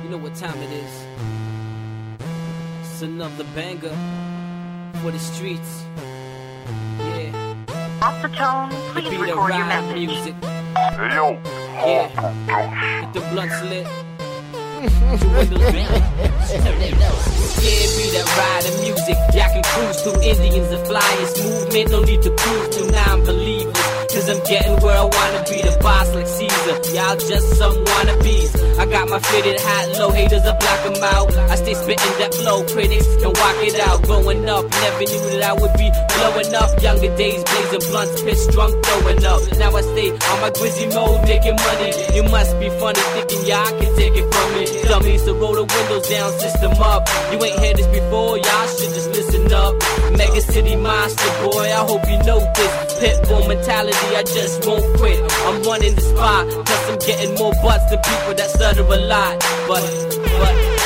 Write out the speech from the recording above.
You know what time it is. It's another banger for the streets. Yeah. Off the tone, please record your message. Music. Hey yo. Yeah. Get the blunts lit. Yeah, be that ride music. Y'all can cruise through Indians, the flyest movement. No need to prove to non-believers. Cause I'm getting where I wanna be, the boss like Caesar. Y'all just some wannabes. I got my fitted hat low, haters I block them out. I stay spitting that flow, critics can walk it out. Growing up, never knew that I would be blowing up. Younger days, blazing blunts, pissed drunk, throwing up. Now I stay on my Grizzy mode, making money. You must be funny, thinking y'all can take it from me. Dummies, so roll the windows down, system up. You ain't heard this before, y'all should just listen up. Mega City monster, boy, I hope you know this. Pitbull mentality, I just won't quit. I'm running the spot, plus I'm getting more butts than people that stutter a lot. But